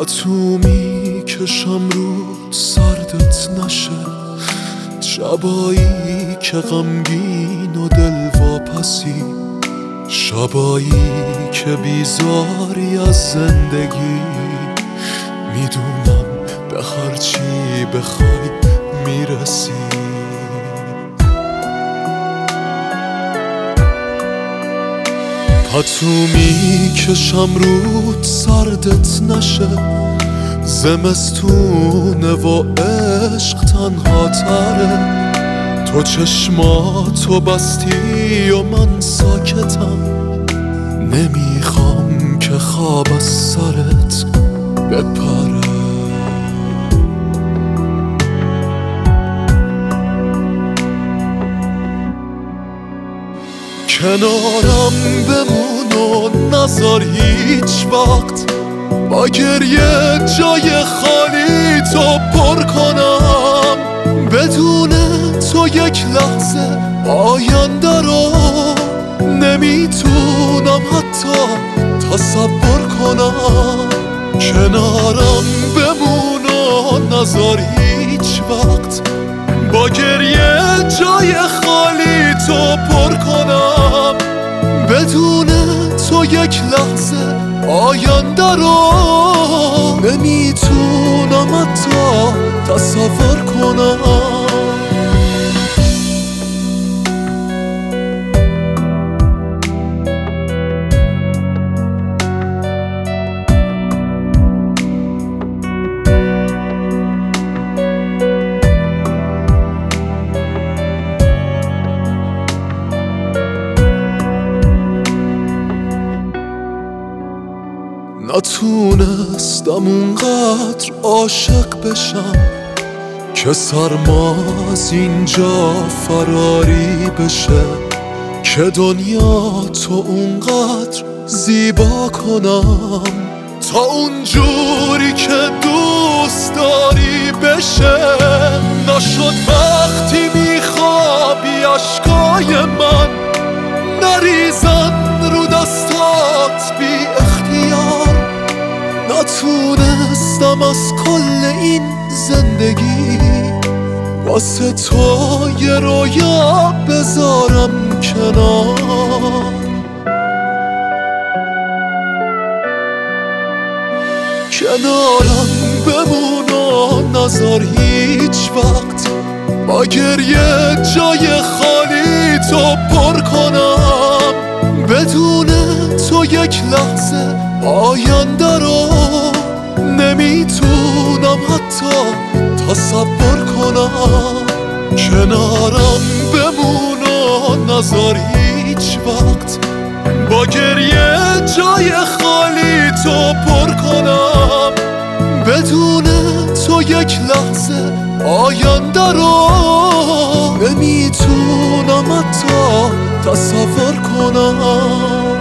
تو میکشم رود سردت نشه، شبایی که غمگین و دل واپسی، شبایی که بیزاری از زندگی. میدونم به هرچی بخوای میرسی. تو میکشم رود سردت نشه، زمستونه و عشق تنها تره. تو چشماتو بستی و من ساکتم، نمیخوام که خواب از سرت بپره. کنارم بمون و نذار هیچ وقت با گریه جای خالی تو پر کنم. بدون تو یک لحظه آینده رو نمیتونم حتی تصور کنم. کنارم بمون و نذار هیچ وقت با گریه جای خالی تو پر کنم. بدون تو یک لحظه آینده رو نمیتونم حتی تصور کنم. نتونستم اونقدر عاشق بشم که سرما از اینجا فراری بشه، که دنیا تو اونقدر زیبا کنم تا اونجوری که دوست داری بشه. نشد وقتی میخوابی اشکای من نریزن رو دستات بی اختیار. نتونستم از کل این زندگی واسه تو یه رویا بذارم کنار. کنارم بمون و نذار هیچ وقت با گریه جای خالی تو پر کنم. بدون تو یک لحظه آینده رو نمیتونم حتی تصور کنم. کنارم بمون و نذار هیچ وقت با گریه جای خالی تو پر کنم. بدون تو یک لحظه آینده رو نمیتونم حتی تصور کنم.